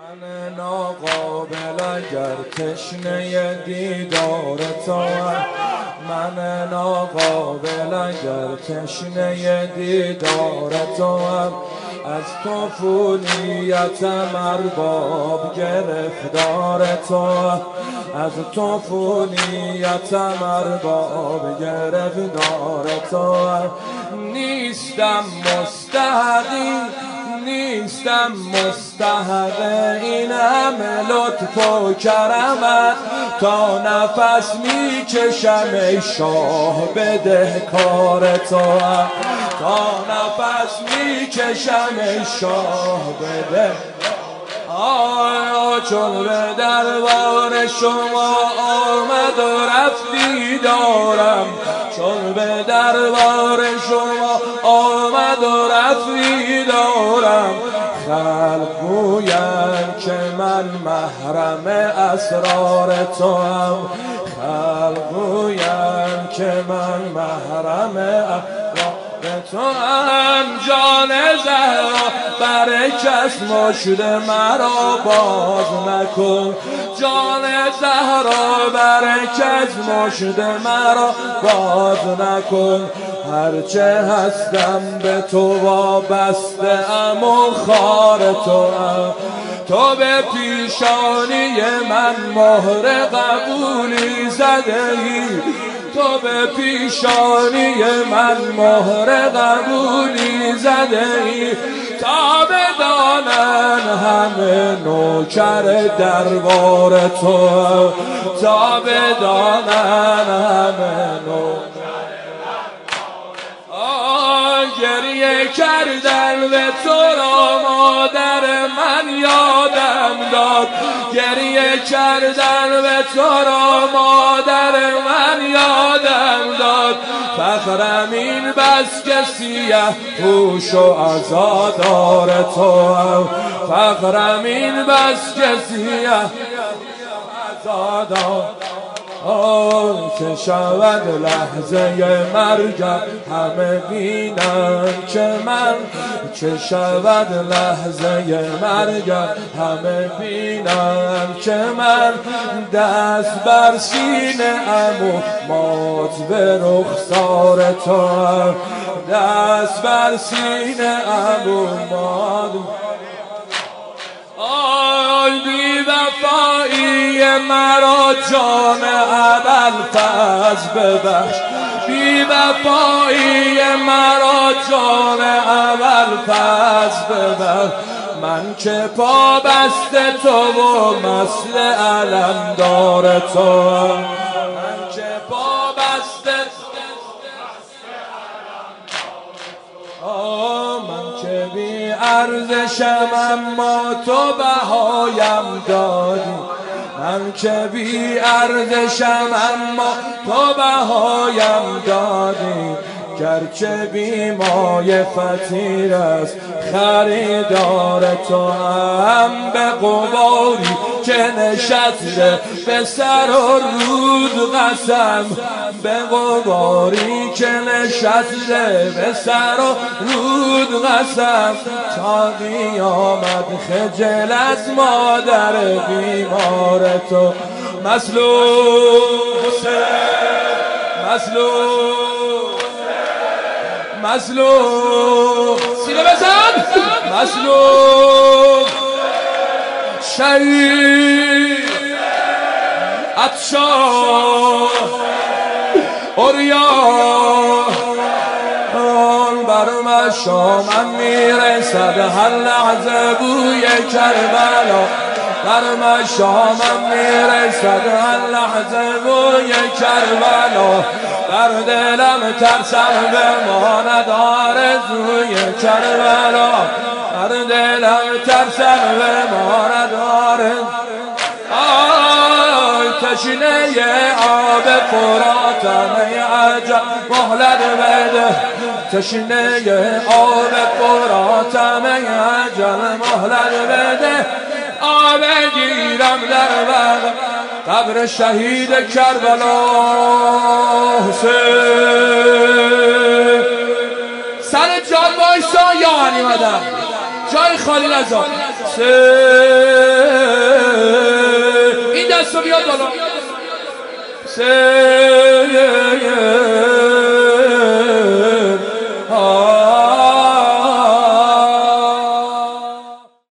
من ناقابل اگر تشنه دیدار تو من ناقابل اگر تشنه دیدار تو از طفولیتم ارباب گرفتار تو از طفولیتم ارباب گرفتار تو نیستم مستحق این همه لطف و کرمت تا نفس میکشم ای شاه بدهکار تو تا نفس میکشم ای شاه بده آیا چون به دربار شما آمد و رفتی دارم چون به دربار شما آمد و رفتی دارم خلق گویند که من محرم اسرار تو هم خلق گویند که من محرم اسرار تو هم جان زهرا بر کس مشت مرا باز نکن جان زهرا بر کس مشت مرا باز نکن هرچه هستم به تو وابسته ام و خار تو هم تو به پیشانی من مهر قبولی زده ای تو به پیشانی من مهر قبولی زده ای تا بدانن همه نوکر دربار تو تا بدانن همه نوکر گریه کردن به تو را مادر من یادم داد گریه کردن به تو را مادر من یادم داد فخرم این بس که سیه پوش و عزادار تو فخرم این بس که سیه عزادار که شود لحظه مرگم همه بینن که من که شود لحظه مرگم همه بینن که من دست بر سینه ام و مات به رخسار تو دست بر سینه ام و مات بی وفایی مرا جان ابوالفضل ببخش بی وفایی مرا جان ابوالفضل ببخش من که پا بسته تو و مثل علمدار تو من که پا بسته من که بی ارزشم اما تو بهایم دادی من که بی ارزشم اما تو بهایم دادی گرچه بی مایه فطیر است خریدار تو هم به غباری که نشسته به سر و رود قسم به غباری که نشسته به سر و رود قسم تا قیامت خجل از مادر بیمار تو مظلوم مظلوم سینه بزن مظلوم شهید عطشان عریان بر مشامم میرسد هر لحظه بوی کربلا بر مشامم میرسد هر لحظه بوی کربلا در دلم ترسم بماند آرزوی کربلا در دلم ترسم بماند آرزوی تشنه آب فراتم ای عجب مهلت بده تشنه آب فراتم ای عجب مهلت بده آب گیرم در قبر شهید کربلا حسین سر جان وایسا یا نیومدم جای خالی نذار دستو بیاد بالا. سید